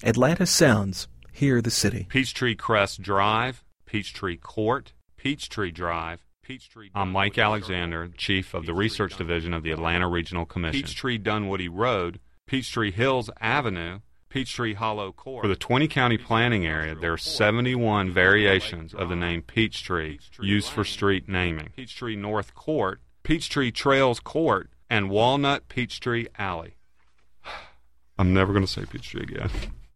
Atlanta sounds. Hear the city. Peachtree Crest Drive, Peachtree Court, Peachtree Drive, Peachtree. I'm Mike Alexander, Chief of the Research Division of the Atlanta Regional Commission. Peachtree Dunwoody Road, Peachtree Hills Avenue, Peachtree Hollow Court. For the 20-county planning area, there are 71 variations of the name Peachtree used for street naming. Peachtree North Court, Peachtree Trails Court, and Walnut Peachtree Alley. I'm never going to say Peachtree again.